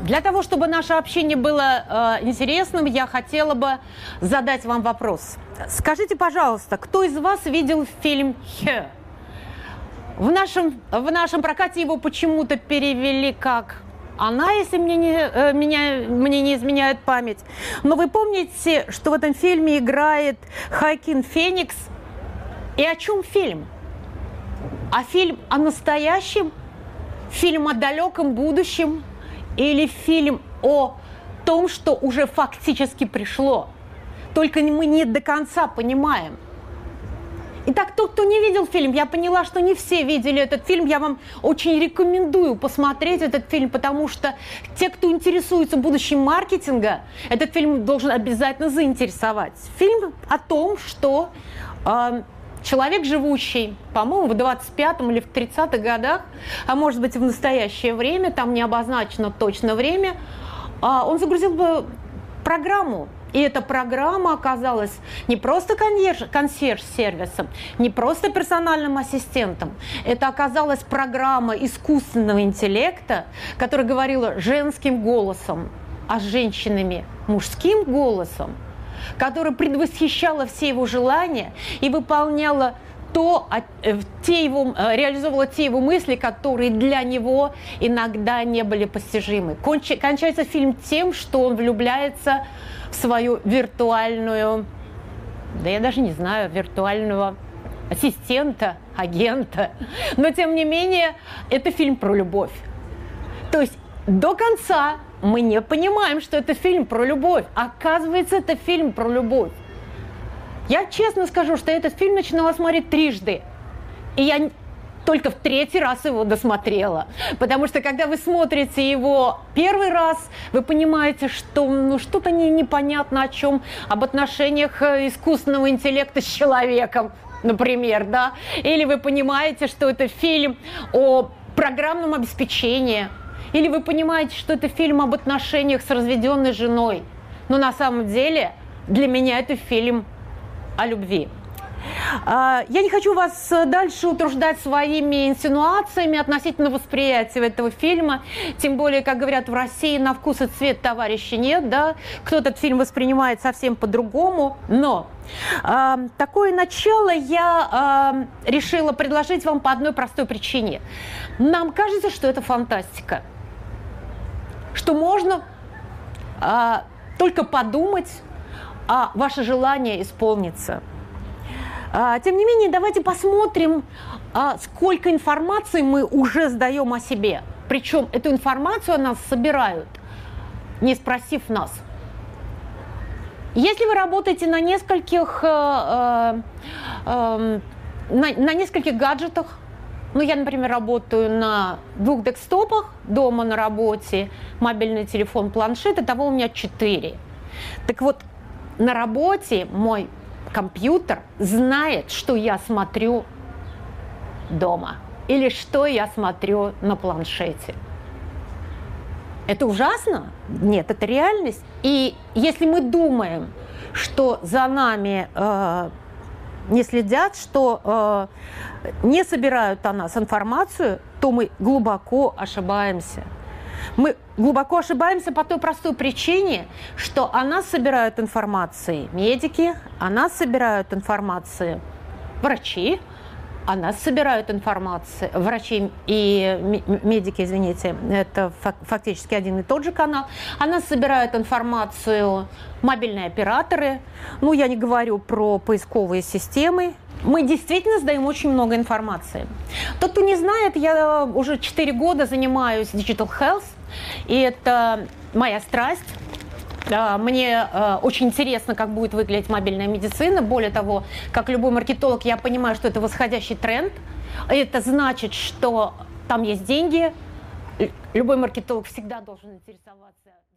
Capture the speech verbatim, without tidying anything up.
Для того, чтобы наше общение было э, интересным, я хотела бы задать вам вопрос. Скажите, пожалуйста, кто из вас видел фильм «Her»? В нашем, в нашем прокате его почему-то перевели как «Она», если мне не, э, меня, мне не изменяет память. Но вы помните, что в этом фильме играет Хоакин Феникс? И о чем фильм? А фильм о настоящем? Фильм о далеком будущем? Или фильм о том, что уже фактически пришло? Только мы не до конца понимаем. Итак, тот, кто не видел фильм, я поняла, что не все видели этот фильм. Я вам очень рекомендую посмотреть этот фильм, потому что те, кто интересуется будущим маркетинга, этот фильм должен обязательно заинтересовать. Фильм о том, что э, человек, живущий, по-моему, в двадцать пятом или в тридцатых годах, а может быть в настоящее время, там не обозначено точно время, э, он загрузил бы программу. И эта программа оказалась не просто консьерж-сервисом, не просто персональным ассистентом. Это оказалась программа искусственного интеллекта, которая говорила женским голосом, а с женщинами мужским голосом, которая предвосхищала все его желания и выполняла то, те его, реализовывала те его мысли, которые для него иногда не были постижимы. Кончается фильм тем, что он влюбляется в свою виртуальную, да я даже не знаю, виртуального ассистента, агента. Но, тем не менее, это фильм про любовь. То есть до конца мы не понимаем, что это фильм про любовь. Оказывается, это фильм про любовь. Я честно скажу, что этот фильм начинала смотреть трижды. И я только в третий раз его досмотрела. Потому что, когда вы смотрите его первый раз, вы понимаете, что ну, что-то не, непонятно о чем, об отношениях искусственного интеллекта с человеком, например, да? Или вы понимаете, что это фильм о программном обеспечении. Или вы понимаете, что это фильм об отношениях с разведенной женой. Но на самом деле для меня это фильм о любви. Я не хочу вас дальше утруждать своими инсинуациями относительно восприятия этого фильма. Тем более, как говорят в России, на вкус и цвет товарища нет. Да? Кто этот фильм воспринимает совсем по-другому. Но э, такое начало я э, решила предложить вам по одной простой причине. Нам кажется, что это фантастика. Что можно э, только подумать, а ваше желание исполнится. Тем не менее, давайте посмотрим, сколько информации мы уже сдаем о себе. Причем эту информацию о нас собирают, не спросив нас. Если вы работаете на нескольких, на, на нескольких гаджетах, ну, я, например, работаю на двух десктопах, дома на работе, мобильный телефон, планшет, итого у меня четыре. Так вот, на работе мой компьютер знает, что я смотрю дома или что я смотрю на планшете. Это ужасно? Нет, это реальность. И если мы думаем, что за нами э, не следят, что э, не собирают о нас информацию, то мы глубоко ошибаемся. Мы глубоко ошибаемся по той простой причине, что о нас собирают информацию медики, о нас собирают информацию врачи, о нас собирают информацию врачи и медики, извините, это фактически один и тот же канал, о нас собирают информацию мобильные операторы, ну я не говорю про поисковые системы. Мы действительно сдаем очень много информации. Тот, кто не знает, я уже четыре года занимаюсь Digital Health, и это моя страсть. Мне очень интересно, как будет выглядеть мобильная медицина. Более того, как любой маркетолог, я понимаю, что это восходящий тренд. Это значит, что там есть деньги. Любой маркетолог всегда должен интересоваться